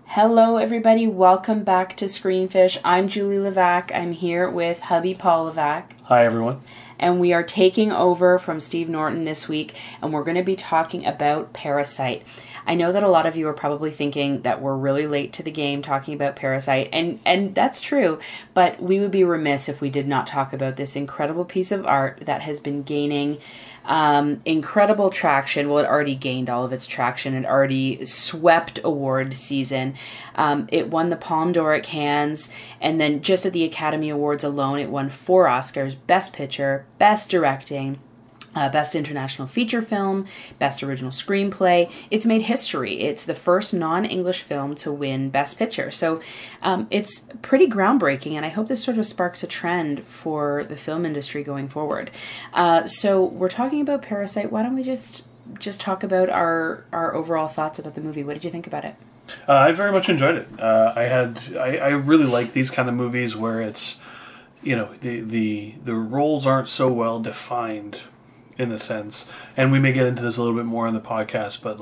Hello, everybody. Welcome back to Screenfish. I'm Julie Levac. I'm here with hubby Paul Levac. Hi, everyone. And we are taking over from Steve Norton this week, and we're going to be talking about Parasite. I know that a lot of you are probably thinking that we're really late to the game talking about Parasite, and that's true, but we would be remiss if we did not talk about this incredible piece of art that has been gaining incredible traction. Well, it already gained all of its traction. It already swept award season. It won the Palme d'Or at Cannes, and then just at the Academy Awards alone, it won 4 Oscars: Best Picture, Best Directing, Best International Feature Film, Best Original Screenplay. It's made history. It's the first non-English film to win Best Picture. So it's pretty groundbreaking, and I hope this sort of sparks a trend for the film industry going forward. So we're talking about Parasite. Why don't we just talk about our overall thoughts about the movie? What did you think about it? I very much enjoyed it. I really like these kind of movies where it's, the roles aren't so well defined in a sense, and we may get into this a little bit more on the podcast, but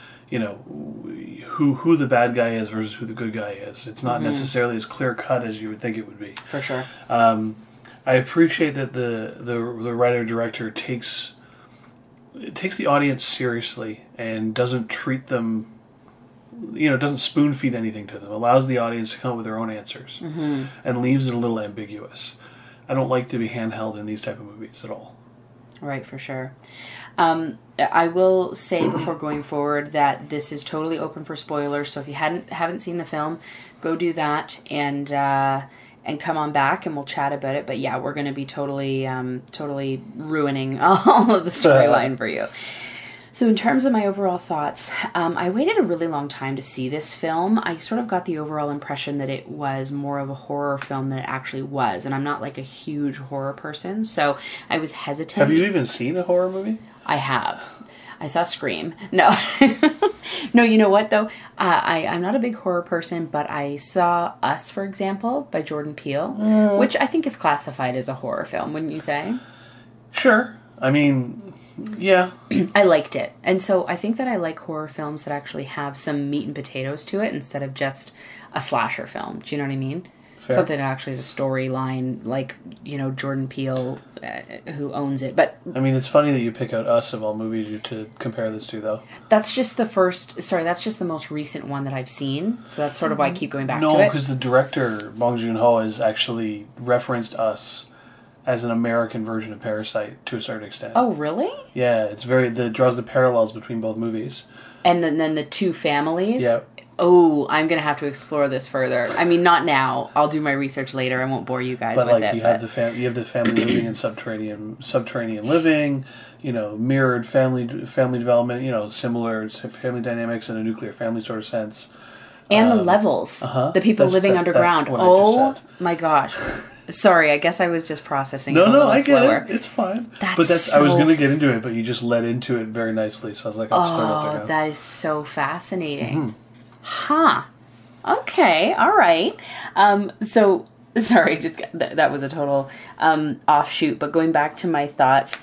who the bad guy is versus who the good guy is. It's not necessarily as clear cut as you would think it would be. For sure. I appreciate that the writer director takes the audience seriously and doesn't treat them, doesn't spoon feed anything to them. Allows the audience to come up with their own answers and leaves it a little ambiguous. I don't like to be handheld in these type of movies at all. Right, for sure. I will say before going forward that this is totally open for spoilers. So if you haven't seen the film, go do that and come on back and we'll chat about it. But yeah, we're going to be totally ruining all of the storyline for you. So in terms of my overall thoughts, I waited a really long time to see this film. I sort of got the overall impression that it was more of a horror film than it actually was. And I'm not like a huge horror person, so I was hesitant. Have you even seen a horror movie? I have. I saw Scream. No. No, you know what, though? I'm not a big horror person, but I saw Us, for example, by Jordan Peele, which I think is classified as a horror film, wouldn't you say? Sure. I mean, yeah. I liked it. And so I think that I like horror films that actually have some meat and potatoes to it instead of just a slasher film. Do you know what I mean? Fair. Something that actually is a storyline, like, Jordan Peele, who owns it. But I mean, it's funny that you pick out Us of all movies to compare this to, though. That's just that's just the most recent one that I've seen. So that's sort of why I keep going back to it. No, because the director, Bong Joon-ho, has actually referenced Us as an American version of Parasite to a certain extent. Oh, really? Yeah, it draws the parallels between both movies. And then the two families? Yeah. Oh, I'm going to have to explore this further. I mean, not now. I'll do my research later. I won't bore you guys with it. You have the family living in subterranean living, mirrored family development, similar family dynamics in a nuclear family sort of sense. And the levels. The people living underground. Oh, my gosh. Sorry, I guess I was just processing it a little slower. No, I get it. It's fine. I was going to get into it, but you just led into it very nicely, so I was like, I'll start up there now. That is so fascinating. Huh. Okay, all right. So, sorry, that was a total offshoot, but going back to my thoughts,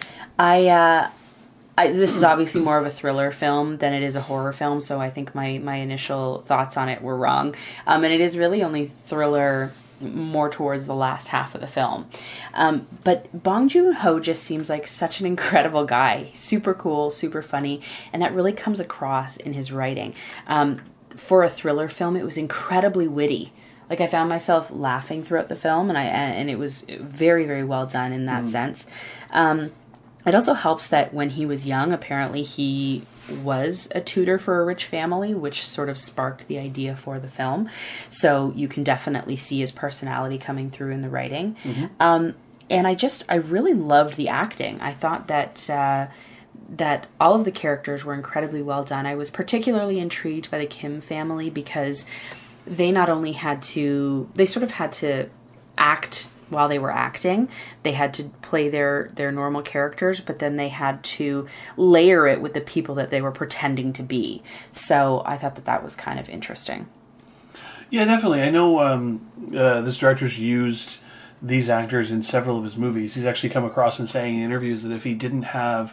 this is obviously more of a thriller film than it is a horror film, so I think my initial thoughts on it were wrong. And it is really only thriller more towards the last half of the film. But Bong Joon-ho just seems like such an incredible guy. Super cool, super funny, and that really comes across in his writing. For a thriller film, it was incredibly witty. Like, I found myself laughing throughout the film, and it was very, very well done in that sense. It also helps that when he was young, apparently he was a tutor for a rich family, which sort of sparked the idea for the film. So you can definitely see his personality coming through in the writing. And I really loved the acting. I thought that all of the characters were incredibly well done. I was particularly intrigued by the Kim family because they not only had to act while they were acting. They had to play their normal characters, but then they had to layer it with the people that they were pretending to be. So I thought that was kind of interesting. Yeah, definitely. I know this director's used these actors in several of his movies. He's actually come across and saying in interviews that if he didn't have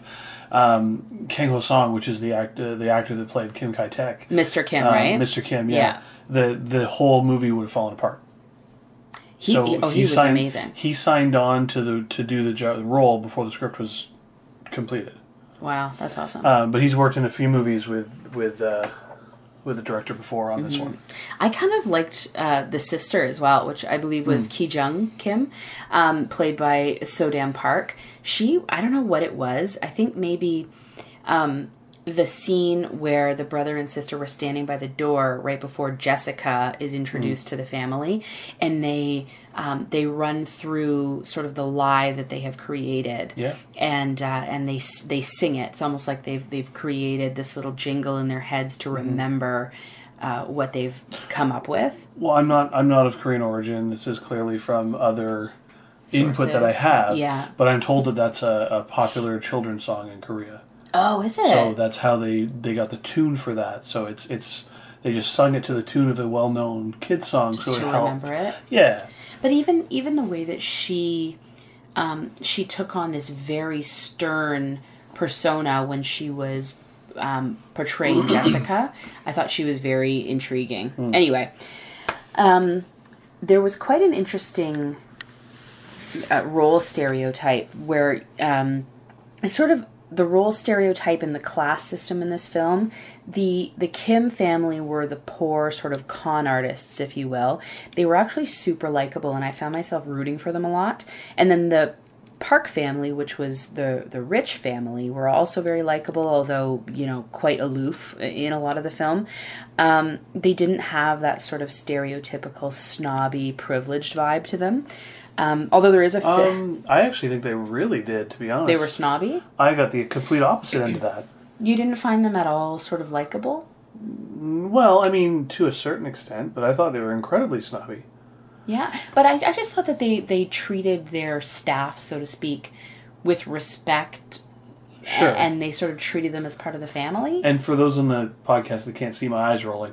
Kang Ho Song, which is the actor that played Kim Kai-tek. Mr. Kim, right? Mr. Kim, yeah. the whole movie would have fallen apart. He was amazing. He signed on to do the role before the script was completed. Wow, that's awesome. But he's worked in a few movies with the director before on this one. I kind of liked the sister as well, which I believe was Ki Jung Kim, played by So-Dam Park. I don't know what it was. I think maybe the scene where the brother and sister were standing by the door right before Jessica is introduced to the family, and they run through sort of the lie that they have created, and they sing it. It's almost like they've created this little jingle in their heads to remember what they've come up with. Well, I'm not of Korean origin. This is clearly from other input that I have. Yeah. But I'm told that that's a popular children's song in Korea. Oh, is it? So that's how they got the tune for that. So it's they just sung it to the tune of a well-known kids song, just so it to helped. Remember it. Yeah. But even the way that she took on this very stern persona when she was portraying Jessica, I thought she was very intriguing. Anyway, there was quite an interesting role stereotype where sort of the role stereotype in the class system in this film. The Kim family were the poor sort of con artists, if you will. They were actually super likable, and I found myself rooting for them a lot. And then the Park family, which was the rich family, were also very likable, although, quite aloof in a lot of the film. They didn't have that sort of stereotypical snobby, privileged vibe to them. Although there is I actually think they really did, to be honest. They were snobby? I got the complete opposite end of that. You didn't find them at all sort of likable? Well, I mean, to a certain extent, but I thought they were incredibly snobby. Yeah, but I just thought that they treated their staff, so to speak, with respect. Sure. And they sort of treated them as part of the family. And for those on the podcast that can't see my eyes rolling,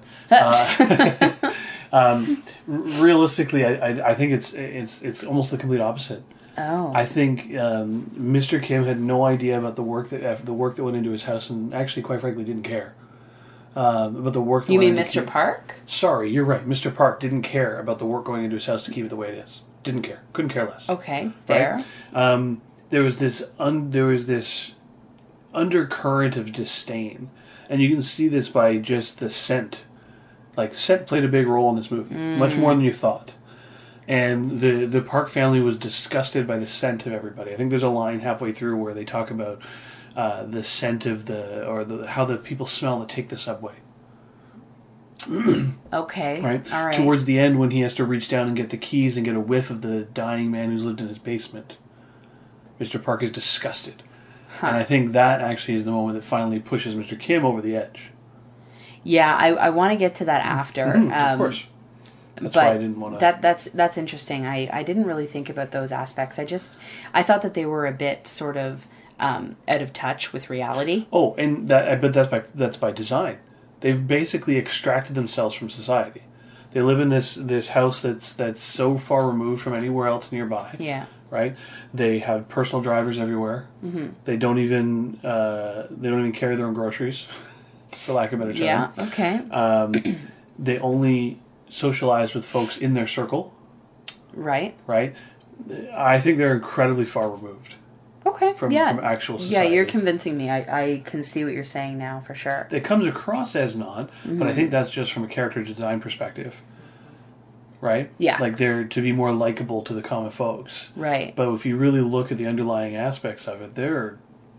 realistically, I think it's almost the complete opposite. Oh. I think Mr. Kim had no idea about the work that went into his house, and actually, quite frankly, didn't care about the work. That You went mean into Mr. Park? Sorry, you're right. Mr. Park didn't care about the work going into his house to keep it the way it is. Didn't care. Couldn't care less. Okay, fair. Right? There was this undercurrent of disdain, and you can see this by just the scent. Like, scent played a big role in this movie, much more than you thought. And the Park family was disgusted by the scent of everybody. I think there's a line halfway through where they talk about the scent of how the people smell that take the subway. Okay. Right? All right. Towards the end, when he has to reach down and get the keys and get a whiff of the dying man who's lived in his basement, Mr. Park is disgusted. Huh. And I think that actually is the moment that finally pushes Mr. Kim over the edge. Yeah, I want to get to that after. Of course. That's why I didn't want to. That's interesting. I didn't really think about those aspects. I thought that they were a bit sort of out of touch with reality. Oh, and but that's by design. They've basically extracted themselves from society. They live in this house that's so far removed from anywhere else nearby. Yeah. Right. They have personal drivers everywhere. Mm-hmm. They don't even carry their own groceries, for lack of a better term. Yeah. Okay. They only socialize with folks in their circle. Right. Right. I think they're incredibly far removed. Okay. From actual society. Yeah, you're convincing me. I can see what you're saying now for sure. It comes across as not, but I think that's just from a character design perspective. Right? Yeah. Like they're to be more likable to the common folks. Right. But if you really look at the underlying aspects of it, they're...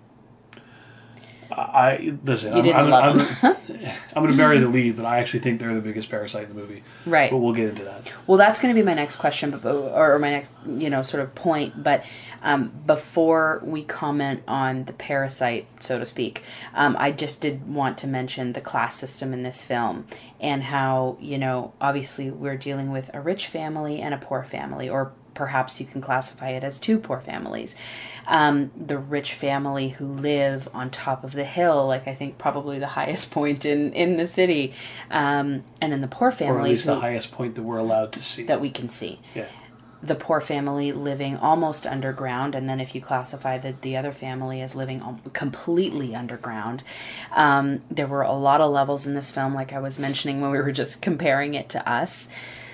Listen, you didn't love them. I'm going to bury the lead, but I actually think they're the biggest parasite in the movie. Right. But we'll get into that. Well, that's going to be my next question, or my next, sort of point. But before we comment on the parasite, so to speak, I just did want to mention the class system in this film and how, obviously we're dealing with a rich family and a poor family, or perhaps you can classify it as two poor families. The rich family who live on top of the hill, like I think probably the highest point in the city, and then the poor family, or at least the highest point that we're allowed to see, that we can see. Yeah. the poor family living almost underground, and then if you classify the other family as living completely underground. There were a lot of levels in this film, like I was mentioning when we were just comparing it to Us.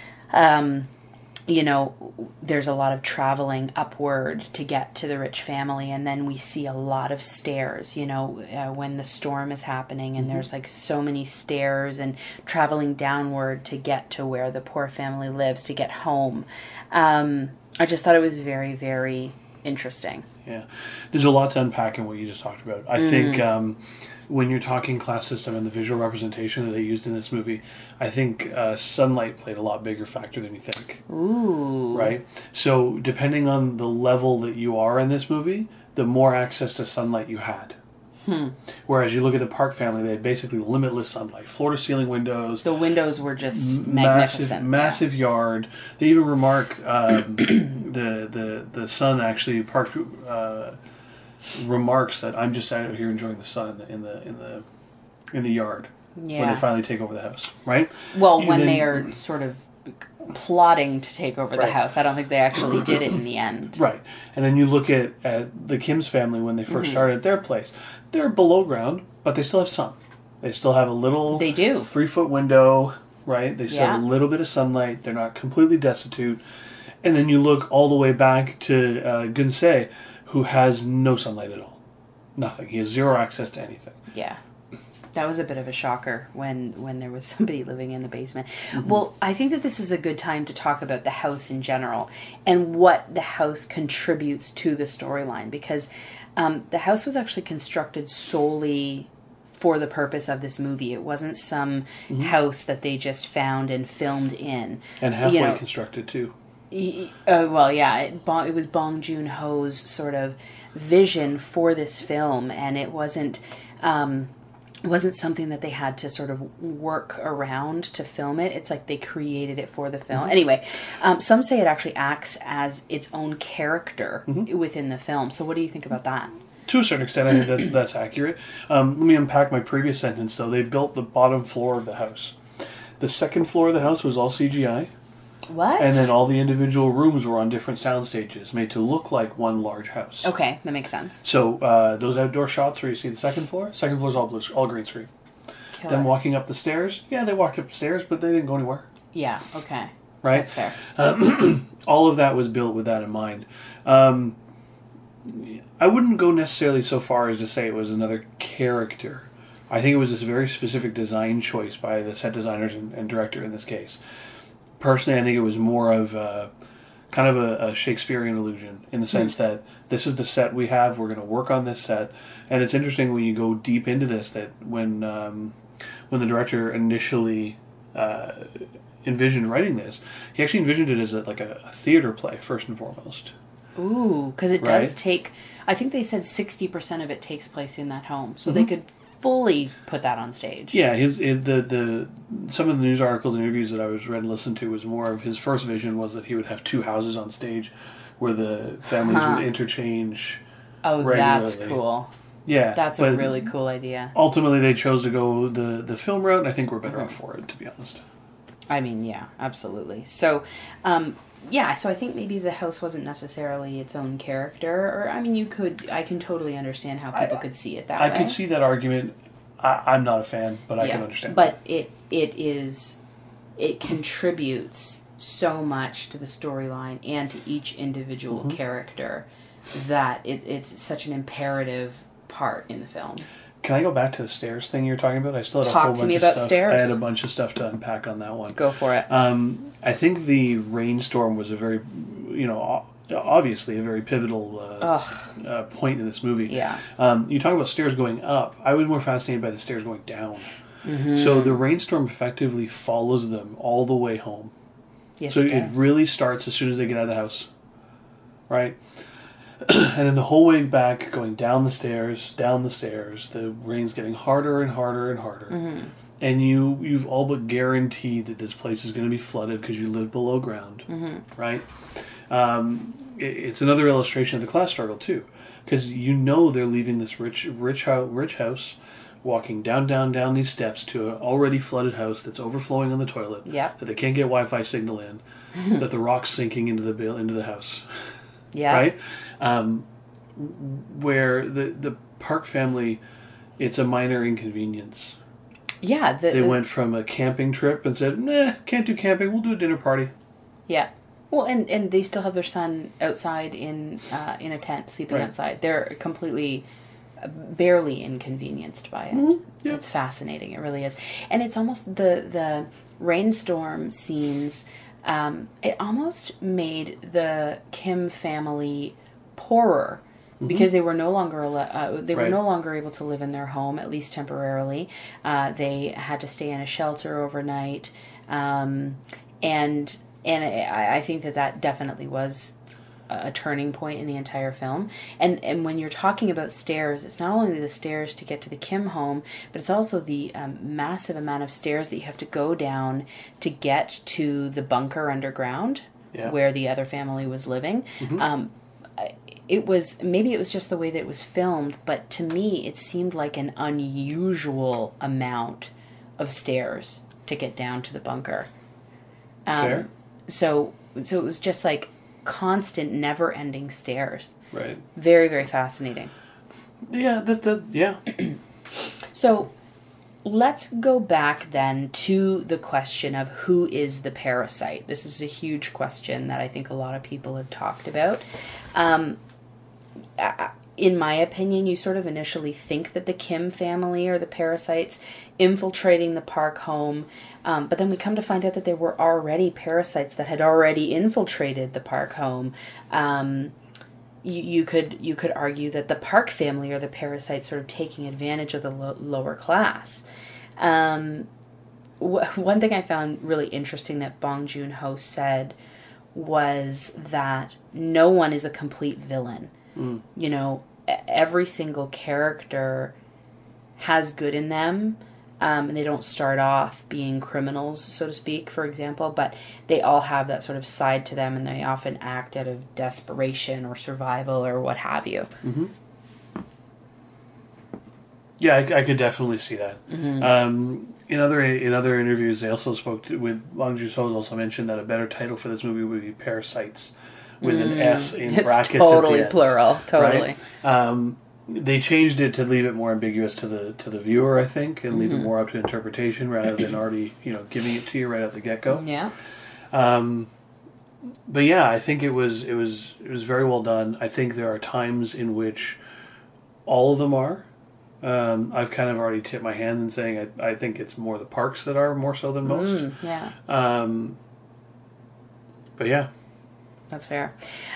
You know, there's a lot of traveling upward to get to the rich family, and then we see a lot of stairs, you know, when the storm is happening, and there's like so many stairs and traveling downward to get to where the poor family lives, to get home. I just thought it was very, very interesting. Yeah. There's a lot to unpack in what you just talked about. I think when you're talking class system and the visual representation that they used in this movie, I think sunlight played a lot bigger factor than you think. Ooh. Right? So depending on the level that you are in this movie, the more access to sunlight you had. Whereas you look at the Park family, they had basically limitless sunlight, floor-to-ceiling windows. The windows were just magnificent. Massive yard. They even remark the son actually Park remarks that I'm just out here enjoying the sun in the yard when they finally take over the house, right? Well, when they are sort of plotting to take over the house. I don't think they actually did it in the end. Right. And then you look at the Kim's family when they first started at their place. They're below ground, but they still have sun. They still have a little 3-foot window, right? They still have a little bit of sunlight. They're not completely destitute. And then you look all the way back to Gunsei, who has no sunlight at all. Nothing. He has zero access to anything. Yeah. That was a bit of a shocker when there was somebody living in the basement. Well, I think that this is a good time to talk about the house in general and what the house contributes to the storyline, because the house was actually constructed solely for the purpose of this movie. It wasn't some house that they just found and filmed in. And halfway constructed, too. Well, yeah, it was Bong Joon-ho's sort of vision for this film, and it wasn't something that they had to sort of work around to film it. It's like they created it for the film. Anyway, some say it actually acts as its own character within the film. So what do you think about that? To a certain extent, I think that's accurate. Let me unpack my previous sentence, though. They built the bottom floor of the house. The second floor of the house was all CGI. What? And then all the individual rooms were on different sound stages, made to look like one large house. Okay, that makes sense. So those outdoor shots where you see the second floor is all green screen. Killer. Them walking up the stairs, they walked up the stairs, but they didn't go anywhere. Yeah, okay. Right? That's fair. All of that was built with that in mind. I wouldn't go necessarily so far as to say it was another character. I think it was this very specific design choice by the set designers and director in this case. Personally, I think it was more of kind of a Shakespearean illusion in the sense that this is the set we have, we're going to work on this set. And it's interesting when you go deep into this that when the director initially envisioned writing this, he actually envisioned it as a theater play, first and foremost. Ooh, because it does take, I think they said 60% of it takes place in that home. So they could fully put that on stage. Yeah, some of the news articles and interviews that I was read and listened to was more of his first vision was that he would have two houses on stage where the families would interchange. Oh, regularly. That's cool. Yeah, that's a really cool idea. Ultimately, they chose to go the film route, and I think we're better off for it, to be honest. I mean, yeah, absolutely. So, so I think maybe the house wasn't necessarily its own character, or I mean, I can totally understand how people could see it that way. I could see that argument. I'm not a fan, but I can understand. But it contributes so much to the storyline and to each individual character that it's such an imperative part in the film. Can I go back to the stairs thing you were talking about? I still had Talk to me about stairs. I had a bunch of stuff to unpack on that one. Go for it. I think the rainstorm was a very, obviously a very pivotal point in this movie. Yeah. You talk about stairs going up. I was more fascinated by the stairs going down. So the rainstorm effectively follows them all the way home. Yes, so it really starts as soon as they get out of the house, right? And then the whole way back, going down the stairs, the rain's getting harder and harder and harder. And you've all but guaranteed that this place is going to be flooded because you live below ground, right? It's another illustration of the class struggle too, because they're leaving this rich house walking down these steps to an already flooded house that's overflowing on the toilet. Yep. That they can't get Wi-Fi signal in. That the rock's sinking into the house. Yeah. Right. Where the Park family, it's a minor inconvenience. Yeah. They went from a camping trip and said, "Nah, can't do camping. We'll do a dinner party." Yeah. Well, and they still have their son outside in a tent, sleeping Right. outside. They're completely, barely inconvenienced by it. Mm-hmm. Yeah. It's fascinating. It really is. And it's almost the rainstorm scenes. It almost made the Kim family poorer because they were no longer they were Right. no longer able to live in their home, at least temporarily. They had to stay in a shelter overnight, and I think that definitely was a turning point in the entire film. And when you're talking about stairs, it's not only the stairs to get to the Kim home, but it's also the massive amount of stairs that you have to go down to get to the bunker underground where the other family was living. It was just the way that it was filmed, but to me it seemed like an unusual amount of stairs to get down to the bunker. Fair. So it was just like constant, never-ending stairs. Right. Very, very fascinating. Yeah. Yeah. So let's go back then to the question of who is the parasite. This is a huge question that I think a lot of people have talked about. In my opinion, you sort of initially think that the Kim family are the parasites infiltrating the Park home, but then we come to find out that there were already parasites that had already infiltrated the Park home. You could argue that the Park family are the parasites sort of taking advantage of the lower class. One thing I found really interesting that Bong Joon-ho said was that no one is a complete villain. You know, every single character has good in them, and they don't start off being criminals, so to speak, for example, but they all have that sort of side to them, and they often act out of desperation or survival or what have you. Mm-hmm. Yeah, I could definitely see that. In other interviews, they also spoke with Bong Joon-ho also mentioned that a better title for this movie would be Parasites, with an S in brackets. It's totally at the end, plural. Totally. Right? They changed it to leave it more ambiguous to the viewer, I think, and leave it more up to interpretation rather than already giving it to you right at the get go. Yeah. But yeah, I think it was very well done. I think there are times in which all of them are. I've kind of already tipped my hand in saying I think it's more the Parks that are more so than most. Yeah. But yeah. That's fair.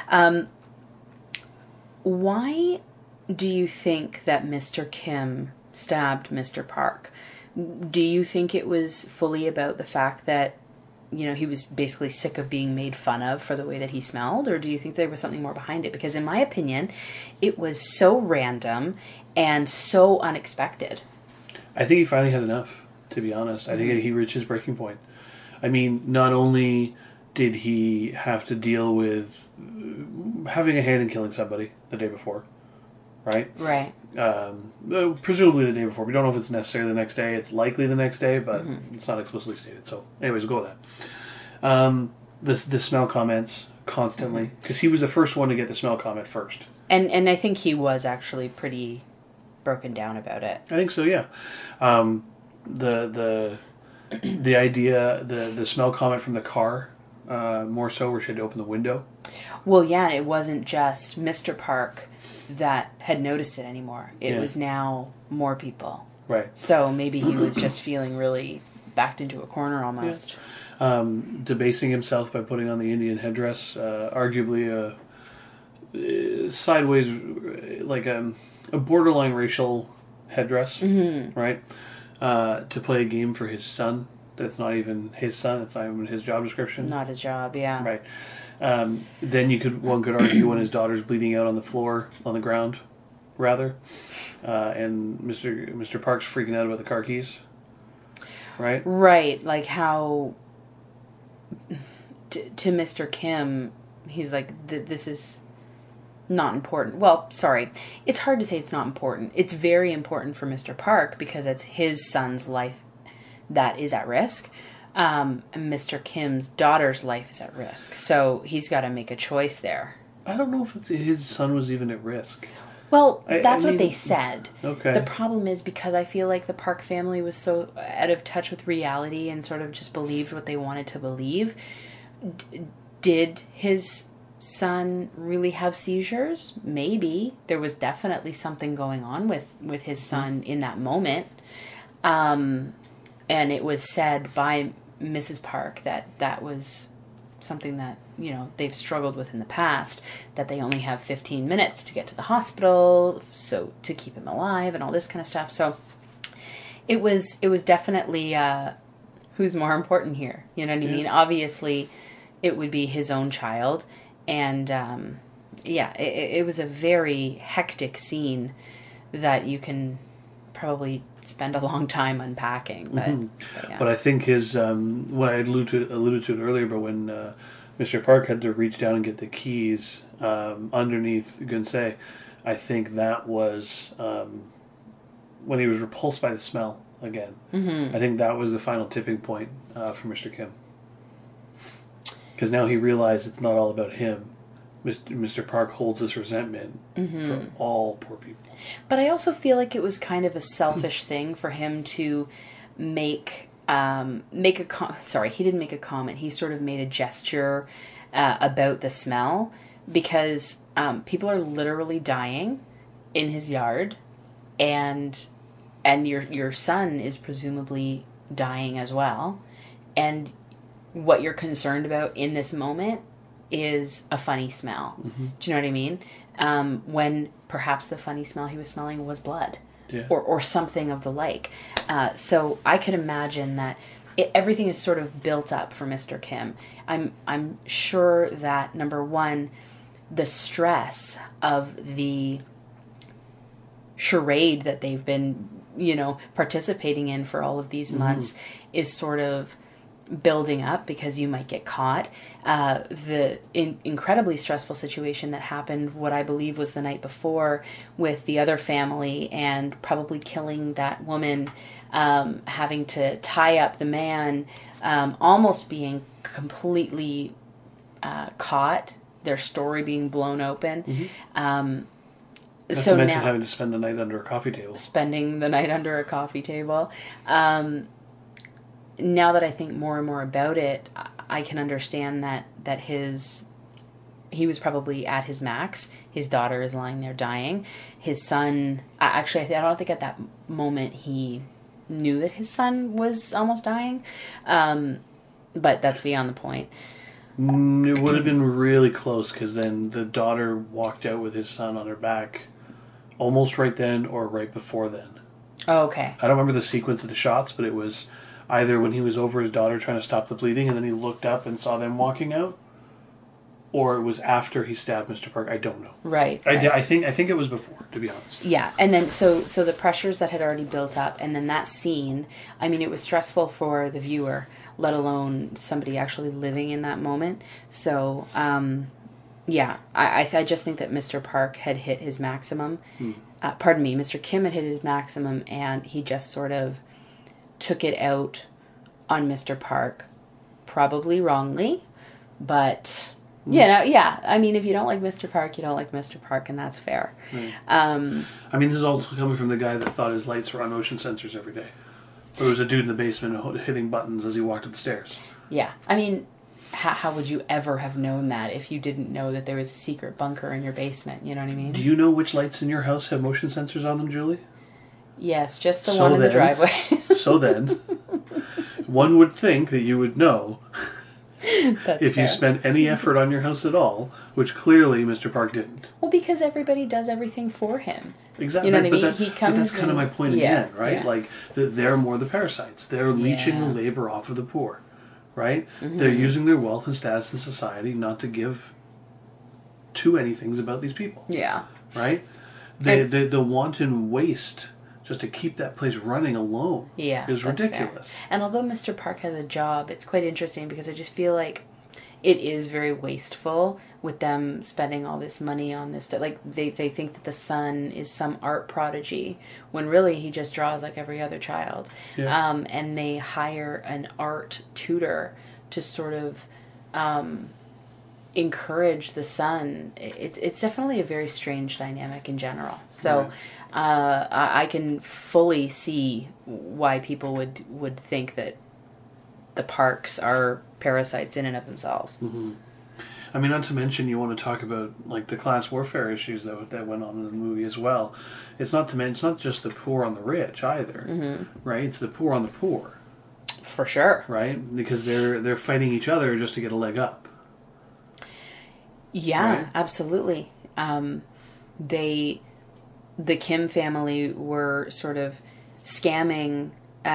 Why do you think that Mr. Kim stabbed Mr. Park? Do you think it was fully about the fact that, he was basically sick of being made fun of for the way that he smelled? Or do you think there was something more behind it? Because in my opinion, it was so random and so unexpected. I think he finally had enough, to be honest. I think he reached his breaking point. I mean, not only did he have to deal with having a hand in killing somebody the day before, right? Right. Presumably the day before. We don't know if it's necessarily the next day. It's likely the next day, but it's not explicitly stated. So, anyways, go with that. The smell comments constantly, because he was the first one to get the smell comment first. And I think he was actually pretty broken down about it. I think so. Yeah. The idea, the smell comment from the car. More so, where she had to open the window. Well, yeah, it wasn't just Mr. Park that had noticed it anymore. It was now more people. Right. So maybe he was just feeling really backed into a corner almost. Yeah. Debasing himself by putting on the Indian headdress, arguably sideways, like a borderline racial headdress, right? To play a game for his son. That's not even his son. It's not even his job description. Not his job, yeah. Right. Then one could argue when his daughter's bleeding out on the ground, rather, and Mr. Park's freaking out about the car keys. Right. Right. Like how to Mr. Kim, he's like, this is not important. Well, sorry. It's hard to say it's not important. It's very important for Mr. Park because it's his son's life that is at risk. And Mr. Kim's daughter's life is at risk. So he's got to make a choice there. I don't know if his son was even at risk. Well, that's what they said. Okay. The problem is because I feel like the Park family was so out of touch with reality and sort of just believed what they wanted to believe. Did his son really have seizures? Maybe. There was definitely something going on with his son in that moment. And it was said by Mrs. Park that was something that, they've struggled with in the past, that they only have 15 minutes to get to the hospital, so to keep him alive and all this kind of stuff. So it was definitely who's more important here. You know what I mean? Obviously, it would be his own child. And it was a very hectic scene that you can probably spend a long time unpacking. But I think his what I alluded to it earlier, but when Mr. Park had to reach down and get the keys underneath Gunsei, I think that was when he was repulsed by the smell again. I think that was the final tipping point for Mr. Kim. Because now he realized it's not all about him. Mr. Park holds this resentment for all poor people. But I also feel like it was kind of a selfish thing for him to make sorry, he didn't make a comment. He sort of made a gesture about the smell because people are literally dying in his yard, and your son is presumably dying as well, and what you're concerned about in this moment is a funny smell. Do you know what I mean? When perhaps the funny smell he was smelling was blood. Yeah. Or something of the like. So I could imagine that everything is sort of built up for Mr. Kim. I'm sure that, number one, the stress of the charade that they've been, participating in for all of these months is sort of building up because you might get caught. The incredibly stressful situation that happened, what I believe was the night before, with the other family and probably killing that woman, having to tie up the man, almost being completely caught, their story being blown open. Not to mention having to spend the night under a coffee table. Spending the night under a coffee table. Now that I think more and more about it, I can understand that he was probably at his max. His daughter is lying there dying. His son, actually, I don't think at that moment he knew that his son was almost dying. But that's beyond the point. It would have been really close because then the daughter walked out with his son on her back almost right then or right before then. Oh, okay. I don't remember the sequence of the shots, but it was either when he was over his daughter trying to stop the bleeding and then he looked up and saw them walking out, or it was after he stabbed Mr. Park. I don't know. Right. I think it was before, to be honest. Yeah, and then so the pressures that had already built up, and then that scene, I mean, it was stressful for the viewer, let alone somebody actually living in that moment. So, yeah, I just think that Mr. Park had hit his maximum. Pardon me, Mr. Kim had hit his maximum, and he just sort of took it out on Mr. Park, probably wrongly, but yeah. I mean, if you don't like Mr. Park, you don't like Mr. Park, and that's fair. Right. I mean, this is all coming from the guy that thought his lights were on motion sensors every day. There was a dude in the basement hitting buttons as he walked up the stairs. Yeah, I mean, how would you ever have known that if you didn't know that there was a secret bunker in your basement? You know what I mean? Do you know which lights in your house have motion sensors on them, Julie? Yes, just the one in the driveway. So then, one would think that you would know if fair. you spent any effort on your house at all, which clearly Mr. Park didn't. Well, because everybody does everything for him. Exactly. You know what I mean? He comes but that's kind of my point again, right? Yeah. Like, they're more the parasites. They're leeching the labor off of the poor, right? They're using their wealth and status in society not to give too many things about these people. Yeah. Right? The wanton waste just to keep that place running alone is ridiculous. Fair. And although Mr. Park has a job, it's quite interesting because I just feel like it is very wasteful with them spending all this money on this. Like they think that the son is some art prodigy when really he just draws like every other child. Yeah. And they hire an art tutor to sort of encourage the son. It's definitely a very strange dynamic in general. So I can fully see why people would think that the parks are parasites in and of themselves. Mm-hmm. I mean, not to mention, you want to talk about like the class warfare issues that went on in the movie as well. It's not just the poor on the rich either, right? It's the poor on the poor, for sure, right? Because they're fighting each other just to get a leg up. Yeah, right? Absolutely. The Kim family were sort of scamming.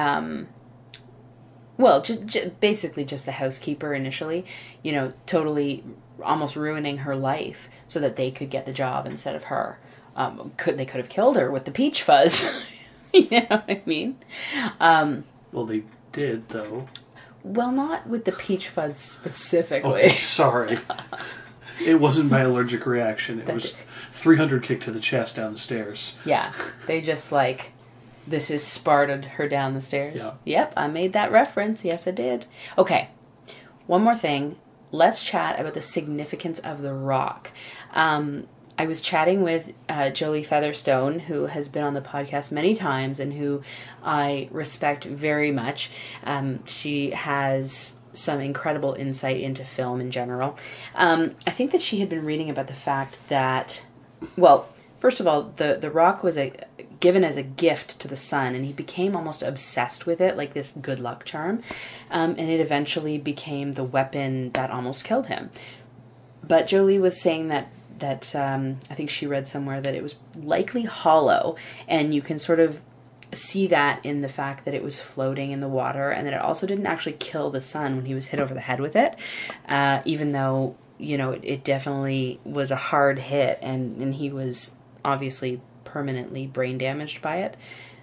Well, just basically just the housekeeper initially, totally almost ruining her life so that they could get the job instead of her. They could have killed her with the peach fuzz. You know what I mean? Well, they did, though. Well, not with the peach fuzz specifically. Oh, sorry. It wasn't my allergic reaction. It was 300 kick to the chest down the stairs. Yeah. They just this is Sparta'd her down the stairs. Yeah. Yep, I made that reference. Yes, I did. Okay. One more thing. Let's chat about the significance of The Rock. I was chatting with Jolie Featherstone, who has been on the podcast many times and who I respect very much. She has some incredible insight into film in general. I think that she had been reading about the fact that, well, first of all, the Rock was given as a gift to the son, and he became almost obsessed with it, like this good luck charm. And it eventually became the weapon that almost killed him. But Jolie was saying that I think she read somewhere that it was likely hollow, and you can sort of see that in the fact that it was floating in the water, and that it also didn't actually kill the son when he was hit over the head with it, even though it definitely was a hard hit, and he was obviously permanently brain damaged by it.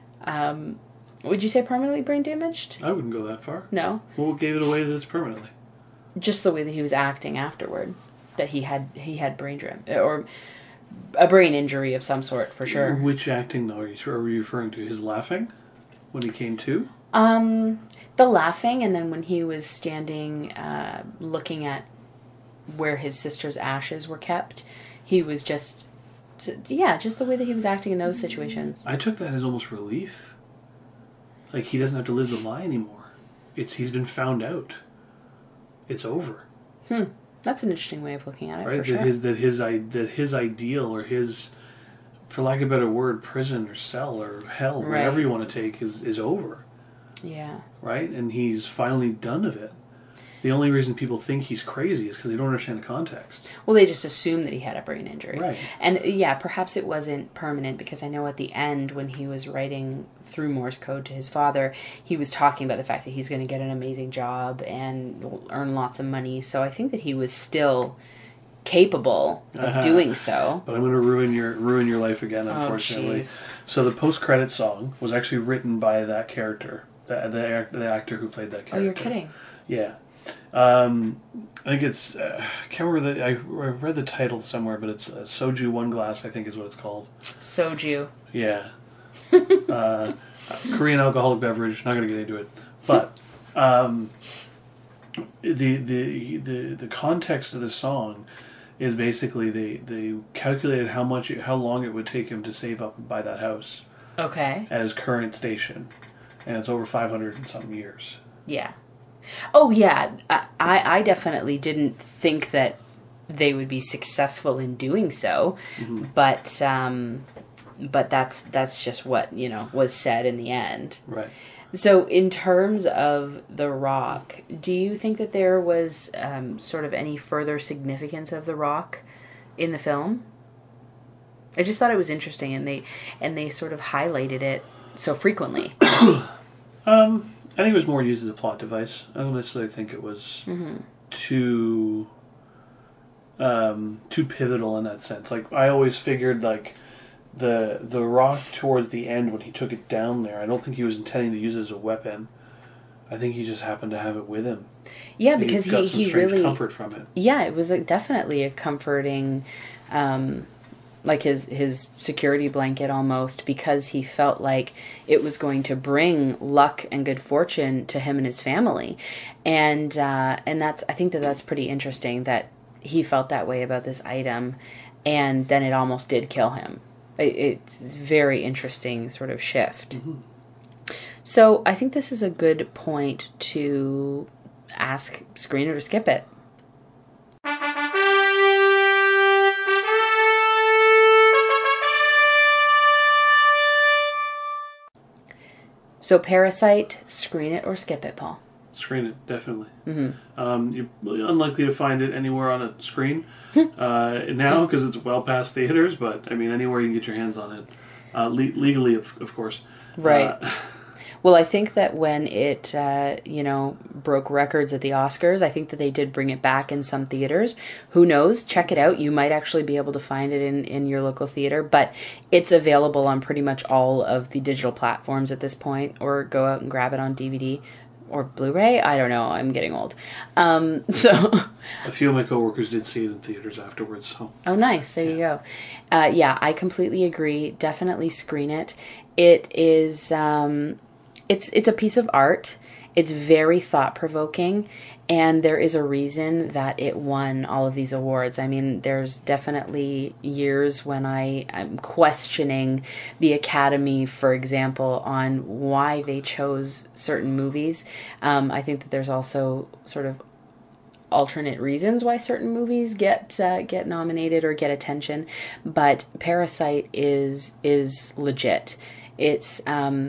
Would you say permanently brain damaged? I wouldn't go that far. No. Well, what gave it away that it's permanently? Just the way that he was acting afterward, that he had brain drain or a brain injury of some sort, for sure. Which acting though are you referring to? His laughing when he came to? The laughing, and then when he was standing, looking at where his sister's ashes were kept, he was just the way that he was acting in those situations. I took that as almost relief. Like, he doesn't have to live the lie anymore. He's been found out. It's over. That's an interesting way of looking at it, right? For sure. That his ideal, or his, for lack of a better word, prison or cell or hell, Right. whatever you want to take, is over. Yeah. Right? And he's finally done of it. The only reason people think he's crazy is because they don't understand the context. Well, they just assume that he had a brain injury. Right. And yeah, perhaps it wasn't permanent, because I know at the end when he was writing through Morse code to his father, he was talking about the fact that he's going to get an amazing job and earn lots of money. So I think that he was still capable of doing so. But I'm going to ruin your life again, unfortunately. Oh, so the post-credit song was actually written by that character, the actor who played that character. Oh, you're kidding. Yeah. I think it's, I can't remember, I read the title somewhere, but it's Soju One Glass, I think is what it's called. Soju. Yeah. Korean alcoholic beverage, not going to get into it. But the context of the song is basically they calculated how long it would take him to save up and buy that house. Okay. At his current station. And it's over 500 and something years. Yeah. Oh, yeah. I definitely didn't think that they would be successful in doing so. Mm-hmm. But that's just what, was said in the end. Right. So in terms of The Rock, do you think that there was sort of any further significance of The Rock in the film? I just thought it was interesting, and they sort of highlighted it so frequently. I think it was more used as a plot device. I don't necessarily think it was too pivotal in that sense. Like, I always figured, like, the rock towards the end when he took it down there, I don't think he was intending to use it as a weapon. I think he just happened to have it with him. Yeah, because He got some he strange really comfort from it. Yeah, it was definitely a comforting, like his security blanket almost, because he felt like it was going to bring luck and good fortune to him and his family, and I think that's pretty interesting that he felt that way about this item, and then it almost did kill him. It's a very interesting sort of shift. Mm-hmm. So I think this is a good point to ask Screen It or Skip It. So Parasite, Screen It or Skip It, Paul? Screen it, definitely. Mm-hmm. You're unlikely to find it anywhere on a screen now because it's well past theaters, but I mean, anywhere you can get your hands on it. Legally, of course. Right. Well, I think that when it, broke records at the Oscars, I think that they did bring it back in some theaters. Who knows? Check it out. You might actually be able to find it in your local theater, but it's available on pretty much all of the digital platforms at this point, or go out and grab it on DVD or Blu-ray. I don't know. I'm getting old. A few of my coworkers did see it in theaters afterwards. So. Oh, nice. There you go. Yeah, I completely agree. Definitely screen it. It is... It's a piece of art. It's very thought-provoking, and there is a reason that it won all of these awards. I mean, there's definitely years when I'm questioning the Academy, for example, on why they chose certain movies. I think that there's also sort of alternate reasons why certain movies get nominated or get attention, but Parasite is legit. It's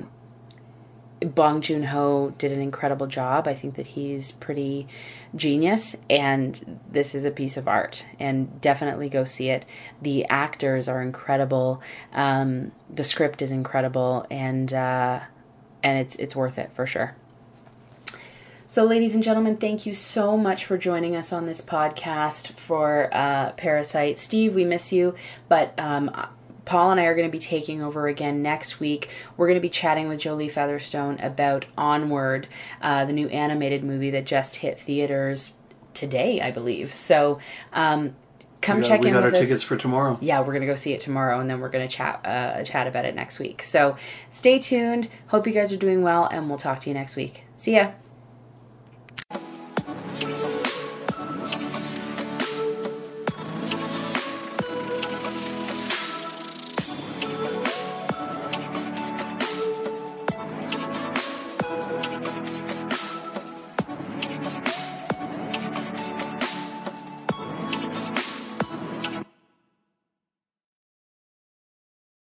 Bong Joon-ho did an incredible job. I think that he's pretty genius, and this is a piece of art, and definitely go see it. The actors are incredible. The script is incredible, and it's worth it for sure. So, ladies and gentlemen, thank you so much for joining us on this podcast for Parasite. Steve, we miss you, but Paul and I are going to be taking over again next week. We're going to be chatting with Jolie Featherstone about Onward, the new animated movie that just hit theaters today, I believe. So come check in with us. We got our tickets for tomorrow. Yeah, we're going to go see it tomorrow, and then we're going to chat about it next week. So stay tuned. Hope you guys are doing well, and we'll talk to you next week. See ya.